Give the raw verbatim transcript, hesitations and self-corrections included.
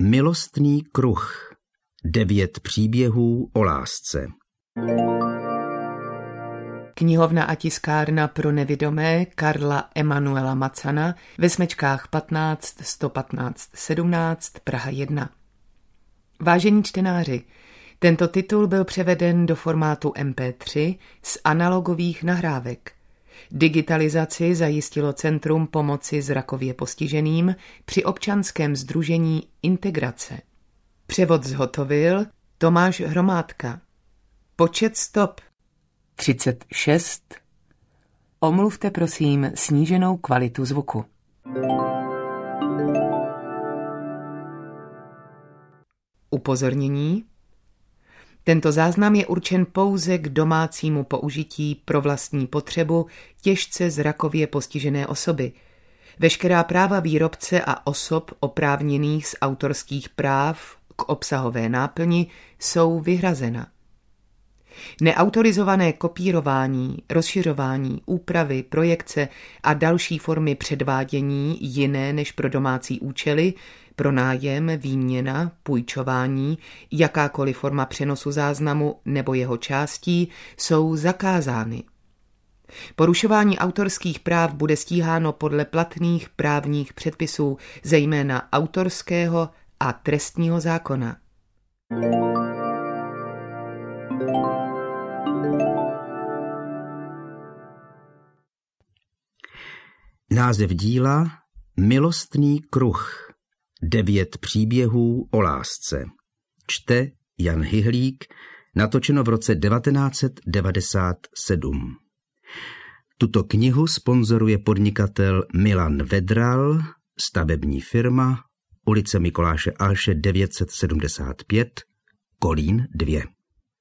Milostný kruh. Devět příběhů o lásce. Knihovna a tiskárna pro nevidomé Karla Emanuela Macana ve Smečkách patnáct sto patnáct sedmnáct Praha jedna. Vážení čtenáři, tento titul byl převeden do formátu em pé tři z analogových nahrávek. Digitalizaci zajistilo Centrum pomoci zrakově postiženým při občanském sdružení Integrace. Převod zhotovil Tomáš Hromádka. Počet stop třicet šest. Omluvte prosím sníženou kvalitu zvuku. Upozornění. Tento záznam je určen pouze k domácímu použití pro vlastní potřebu těžce zrakově postižené osoby. Veškerá práva výrobce a osob oprávněných z autorských práv k obsahové náplni jsou vyhrazena. Neautorizované kopírování, rozšiřování, úpravy, projekce a další formy předvádění jiné než pro domácí účely, pronájem, výměna, půjčování, jakákoliv forma přenosu záznamu nebo jeho částí jsou zakázány. Porušování autorských práv bude stíháno podle platných právních předpisů, zejména autorského a trestního zákona. Název díla Milostný kruh. Devět příběhů o lásce. Čte Jan Hyhlík, natočeno v roce devatenáct set devadesát sedm. Tuto knihu sponzoruje podnikatel Milan Vedral, stavební firma, ulice Mikoláše Alše devět set sedmdesát pět, Kolín dva.